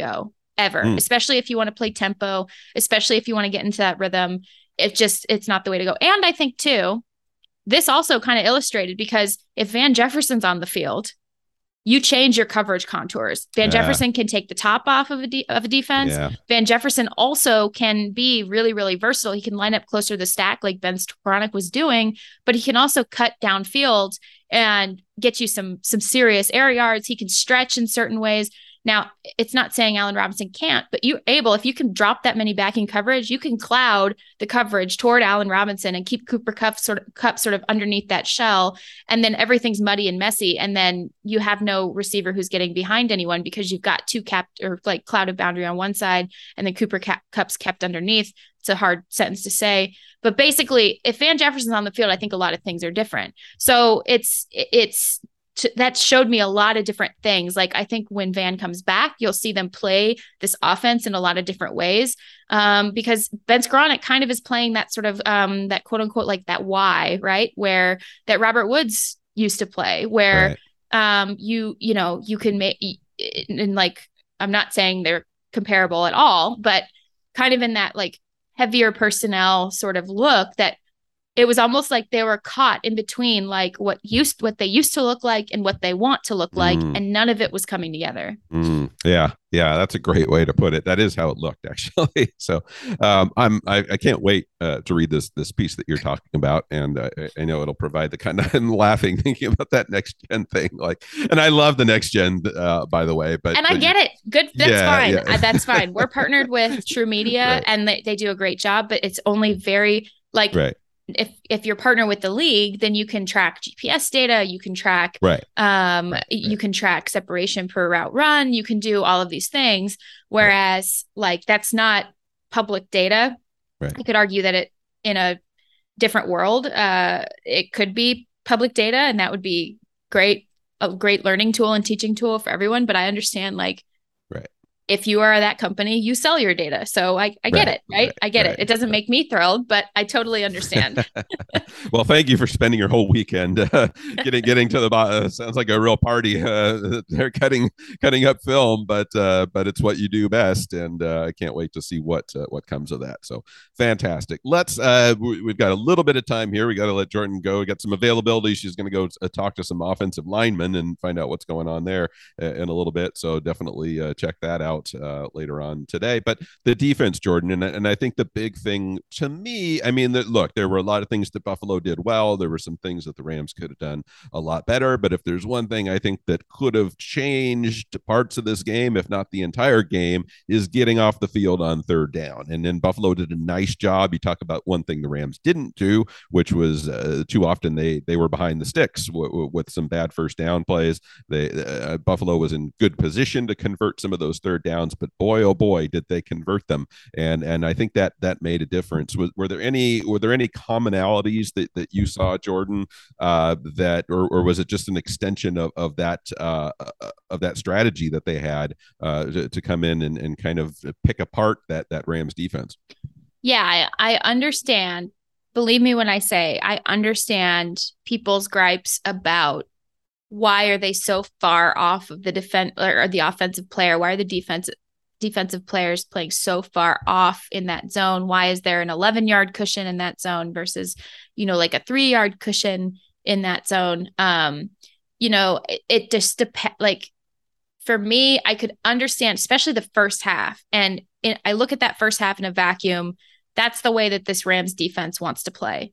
ever, mm. especially if you want to play tempo, especially if you want to get into that rhythm. It just, it's not the way to go. And I think too, this also kind of illustrated, because if Van Jefferson's on the field, you change your coverage contours. Van yeah. Jefferson can take the top off of a, de- of a defense. Yeah. Van Jefferson also can be really, really versatile. He can line up closer to the stack like Ben Skowronek was doing, but he can also cut downfield and get you some, some serious air yards. He can stretch in certain ways. Now, it's not saying Allen Robinson can't, but you're able, if you can drop that many backing coverage, you can cloud the coverage toward Allen Robinson and keep Cooper Kupp sort of, Kupp sort of underneath that shell. And then everything's muddy and messy. And then you have no receiver who's getting behind anyone, because you've got two capped or like clouded boundary on one side and then Cooper Kupp's kept underneath. It's a hard sentence to say, but basically if Van Jefferson's on the field, I think a lot of things are different. So it's, it's, that showed me a lot of different things. Like, I think when Van comes back, you'll see them play this offense in a lot of different ways, um, because Ben Skowronek kind of is playing that sort of um, that quote unquote, like that Y, right? Where that Robert Woods used to play, where right. um, you, you know, you can make, and like, I'm not saying they're comparable at all, but kind of in that like heavier personnel sort of look, that it was almost like they were caught in between, like what used, what they used to look like and what they want to look like. Mm. And none of it was coming together. Mm. Yeah. Yeah. That's a great way to put it. That is how it looked, actually. So um, I'm, I, I can't wait uh, to read this, this piece that you're talking about. And uh, I know it'll provide the kind of, I'm laughing thinking about that next gen thing. Like, and I love the next gen, uh, by the way, but, and I but get you, it. Good. That's yeah, fine. Yeah. Uh, that's fine. We're partnered with True Media right. and they, they do a great job, but it's only very like, right. if if you're partner with the league, then you can track G P S data, you can track, right. um, right. you can track separation per route run, you can do all of these things. Whereas right. like, that's not public data. Right. You could argue that it, in a different world, uh, it could be public data, and that would be great, a great learning tool and teaching tool for everyone. But I understand, like, right. if you are that company, you sell your data. So I, I get right, it, right? right? I get right. it. It doesn't make me thrilled, but I totally understand. Well, thank you for spending your whole weekend uh, getting getting to the bottom. Uh, sounds like a real party. Uh, they're cutting cutting up film, but uh, but it's what you do best, and uh, I can't wait to see what uh, what comes of that. So fantastic. Let's. Uh, we, we've got a little bit of time here. We got to let Jordan go. We got some availability. She's going to go uh, talk to some offensive linemen and find out what's going on there uh, in a little bit. So definitely uh, check that out uh, later on today. But the defense, Jordan, and and I think the big thing to me, I mean, the, look, there were a lot of things that Buffalo did well. There were some things that the Rams could have done a lot better. But if there's one thing I think that could have changed parts of this game, if not the entire game, is getting off the field on third down. And then Buffalo did a nice job. You talk about one thing the Rams didn't do, which was uh, too often they they were behind the sticks w- w- with some bad first down plays. They uh, Buffalo was in good position to convert some of those third downs, but boy, oh boy, did they convert them. And and I think that that made a difference. Was, were there any were there any commonalities that, that you saw, Jordan, uh, that or, or was it just an extension of of that uh, of that strategy that they had uh, to, to come in and, and kind of pick apart that that Rams defense? Yeah, I, I understand. Believe me when I say I understand people's gripes about why are they so far off of the defense or the offensive player? Why are the defense defensive players playing so far off in that zone? Why is there an eleven yard cushion in that zone versus, you know, like a three yard cushion in that zone? Um, you know, it, it just depends. Like for me, I could understand, especially the first half. And in, I look at that first half in a vacuum. That's the way that this Rams defense wants to play.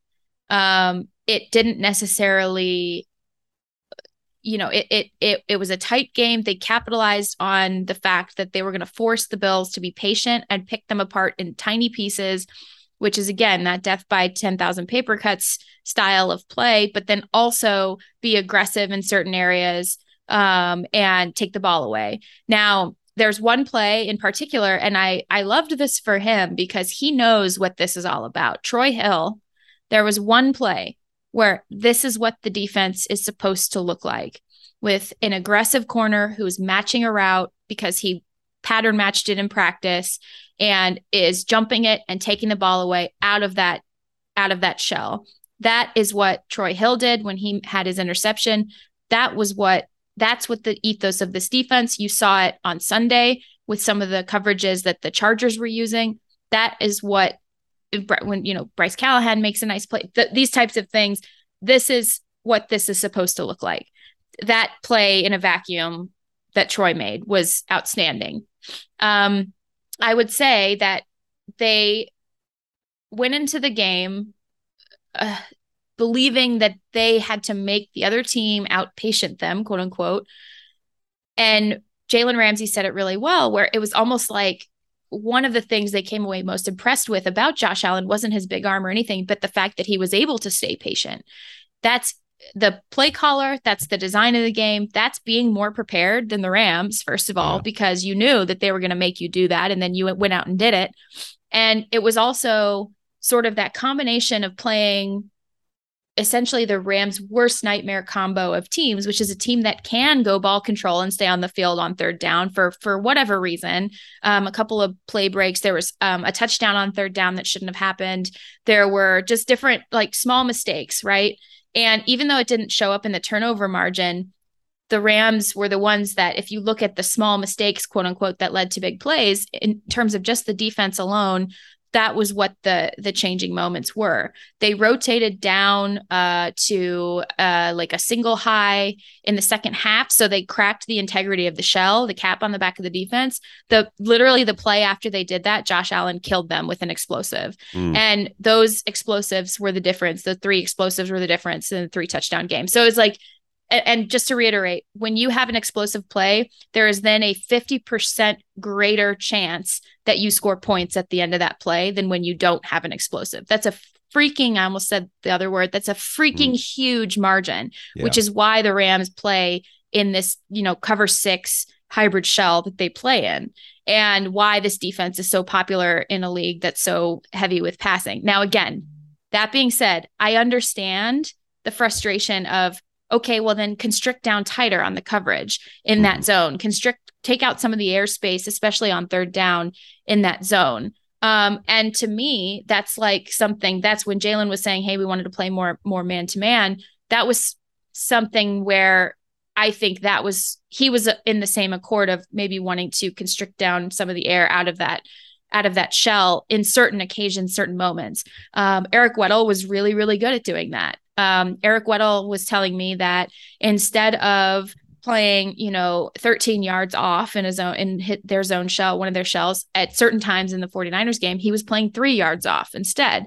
Um, it didn't necessarily, you know, it, it, it, it was a tight game. They capitalized on the fact that they were going to force the Bills to be patient and pick them apart in tiny pieces, which is, again, that death by ten thousand paper cuts style of play, but then also be aggressive in certain areas um, and take the ball away. Now, there's one play in particular, and I, I loved this for him because he knows what this is all about. Troy Hill, there was one play where this is what the defense is supposed to look like, with an aggressive corner who's matching a route because he pattern matched it in practice and is jumping it and taking the ball away out of that, out of that shell. That is what Troy Hill did when he had his interception. That was what That's what the ethos of this defense. You saw it on Sunday. with some of the coverages that the Chargers were using. That is what, when, you know, Bryce Callahan makes a nice play, th- these types of things, this is what this is supposed to look like. That play in a vacuum that Troy made was outstanding. Um, I would say that they went into the game uh, believing that they had to make the other team outpatient them, quote unquote. And Jalen Ramsey said it really well, where it was almost like one of the things they came away most impressed with about Josh Allen wasn't his big arm or anything, but the fact that he was able to stay patient. That's the play caller. That's the design of the game. That's being more prepared than the Rams, first of all, yeah. because you knew that they were going to make you do that. And then you went out and did it. And it was also sort of that combination of playing essentially the Rams' worst nightmare combo of teams, which is a team that can go ball control and stay on the field on third down for, for whatever reason. Um, a couple of play breaks. There was um, a touchdown on third down that shouldn't have happened. There were just different, like small mistakes, right? And even though it didn't show up in the turnover margin, the Rams were the ones that, if you look at the small mistakes, quote unquote, that led to big plays in terms of just the defense alone, that was what the the changing moments were. They rotated down uh, to uh, like a single high in the second half. So they cracked the integrity of the shell, the cap on the back of the defense. The literally the play after they did that, Josh Allen killed them with an explosive. Mm. And those explosives were the difference. The three explosives were the difference in the three touchdown game. So it's like, and just to reiterate, when you have an explosive play, there is then a fifty percent greater chance that you score points at the end of that play than when you don't have an explosive. That's a freaking, I almost said the other word, that's a freaking mm. huge margin, yeah. which is why the Rams play in this, you know, cover six hybrid shell that they play in, and why this defense is so popular in a league that's so heavy with passing. Now, again, that being said, I understand the frustration of, okay, well then constrict down tighter on the coverage in that zone, constrict, take out some of the airspace, especially on third down in that zone. Um, and to me, that's like something, that's when Jalen was saying, hey, we wanted to play more, more man to man. That was something where I think that was, he was in the same accord of maybe wanting to constrict down some of the air out of that, out of that shell in certain occasions, certain moments. Um, Eric Weddle was really, really good at doing that. Um, Eric Weddle was telling me that instead of playing, you know, thirteen yards off in his own, in hit their zone shell, one of their shells at certain times in the 49ers game, he was playing three yards off instead.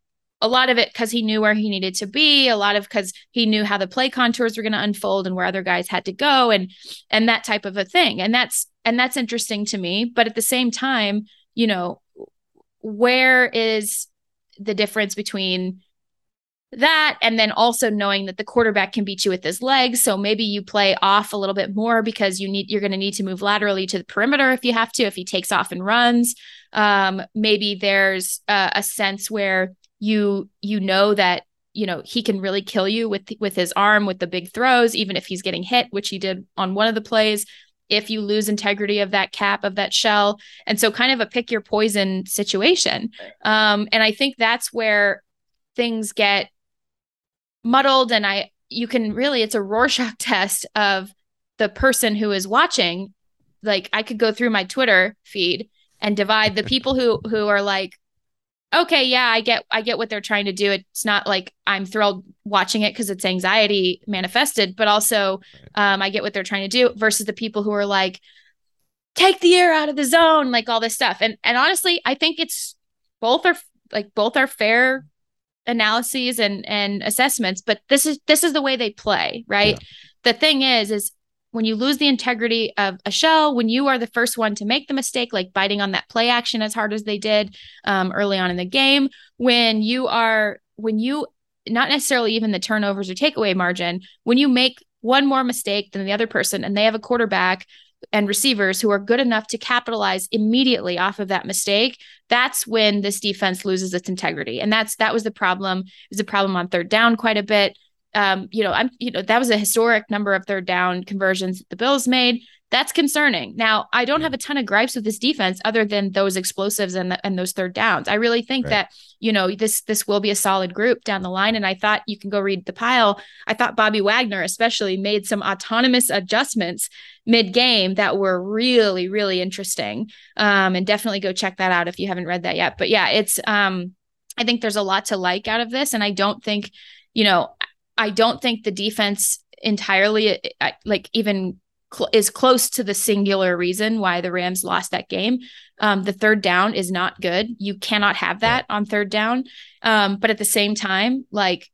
A lot of it because he knew where he needed to be, a lot of because he knew how the play contours were going to unfold and where other guys had to go, and and that type of a thing. And that's and that's interesting to me. But at the same time, you know, where is the difference between that and then also knowing that the quarterback can beat you with his legs? So maybe you play off a little bit more because you need, you're going to need to move laterally to the perimeter if you have to, if he takes off and runs. Um, maybe there's a, a sense where you, you know that, you know, he can really kill you with, with his arm, with the big throws, even if he's getting hit, which he did on one of the plays, if you lose integrity of that cap, of that shell. And so kind of a pick your poison situation. Um, and I think that's where things get muddled, and I you can really, it's a Rorschach test of the person who is watching. Like, I could go through my Twitter feed and divide the people who who are like, okay, yeah, I get I get what they're trying to do. It's not like I'm thrilled watching it because it's anxiety manifested, but also um, I get what they're trying to do, versus the people who are like, take the air out of the zone, like all this stuff. And and honestly, I think it's both are like both are fair analyses and and assessments, but this is this is the way they play, right? Yeah. The thing is is when you lose the integrity of a shell, when you are the first one to make the mistake, like biting on that play action as hard as they did um, early on in the game, when you are when you not necessarily even the turnovers or takeaway margin, when you make one more mistake than the other person and they have a quarterback and receivers who are good enough to capitalize immediately off of that mistake, that's when this defense loses its integrity. And that's, that was the problem. It was a problem on third down quite a bit. Um, you know, I'm, you know, that was a historic number of third down conversions that the Bills made. That's concerning. Now, I don't have a ton of gripes with this defense other than those explosives and, the, and those third downs. I really think right. that, you know, this, this will be a solid group down the line. And I thought, you can go read the pile, I thought Bobby Wagner especially made some autonomous adjustments mid game that were really, really interesting. Um, and definitely go check that out if you haven't read that yet. But yeah, it's, um, I think there's a lot to like out of this. And I don't think, you know, I don't think the defense entirely like even cl- is close to the singular reason why the Rams lost that game. Um, the third down is not good. You cannot have that on third down. Um, but at the same time, like,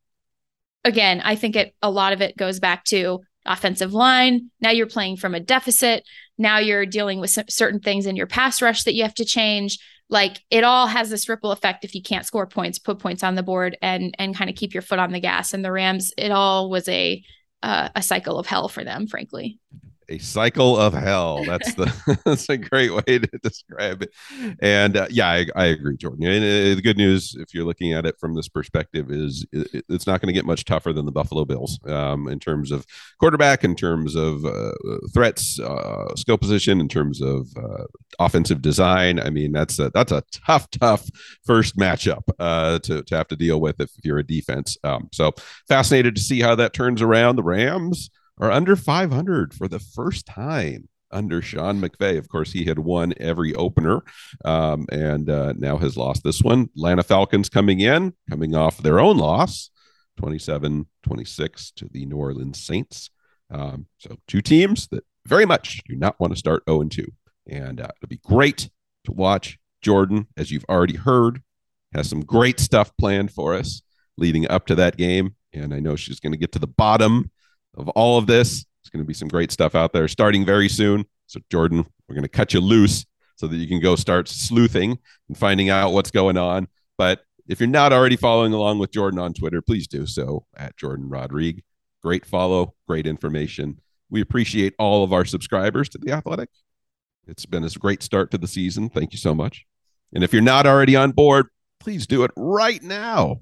again, I think it, a lot of it goes back to offensive line. Now you're playing from a deficit. Now you're dealing with some, certain things in your pass rush that you have to change. Like, it all has this ripple effect. If you can't score points, put points on the board and, and kind of keep your foot on the gas. And the Rams, it all was a, uh, a cycle of hell for them, frankly. A cycle of hell. That's the that's a great way to describe it. And uh, yeah, I, I agree, Jordan. And uh, the good news, if you're looking at it from this perspective, is it, it's not going to get much tougher than the Buffalo Bills um, in terms of quarterback, in terms of uh, threats, uh, skill position, in terms of uh, offensive design. I mean, that's a that's a tough, tough first matchup uh, to to have to deal with if you're a defense. Um, so fascinated to see how that turns around. The Rams are under five hundred for the first time under Sean McVay. Of course, he had won every opener um, and uh, now has lost this one. Atlanta Falcons coming in, coming off their own loss, twenty-seven twenty-six to the New Orleans Saints. Um, so two teams that very much do not want to start oh and two. And uh, it'll be great to watch. Jordan, as you've already heard, has some great stuff planned for us leading up to that game. And I know she's going to get to the bottom of all of this. It's going to be some great stuff out there starting very soon. So Jordan, we're going to cut you loose so that you can go start sleuthing and finding out what's going on. But if you're not already following along with Jordan on Twitter, please do so at Jordan Rodrigue. Great follow, great information. We appreciate all of our subscribers to The Athletic. It's been a great start to the season. Thank you so much. And if you're not already on board, please do it right now.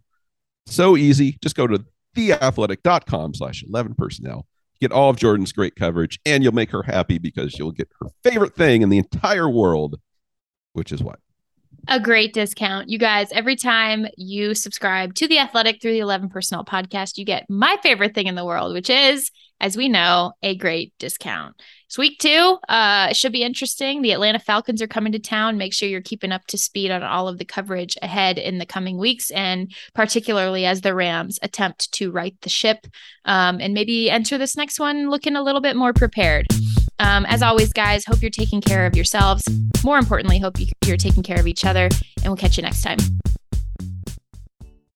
So easy. Just go to theathletic.com slash 11 personnel. Get all of Jordan's great coverage, and you'll make her happy because you'll get her favorite thing in the entire world, which is what? A great discount. You guys, every time you subscribe to The Athletic through the eleven Personnel podcast, you get my favorite thing in the world, which is, as we know, a great discount. It's week two. Uh, should be interesting. The Atlanta Falcons are coming to town. Make sure you're keeping up to speed on all of the coverage ahead in the coming weeks, and particularly as the Rams attempt to right the ship um, and maybe enter this next one looking a little bit more prepared. Um, as always, guys, hope you're taking care of yourselves. More importantly, hope you're taking care of each other, and we'll catch you next time.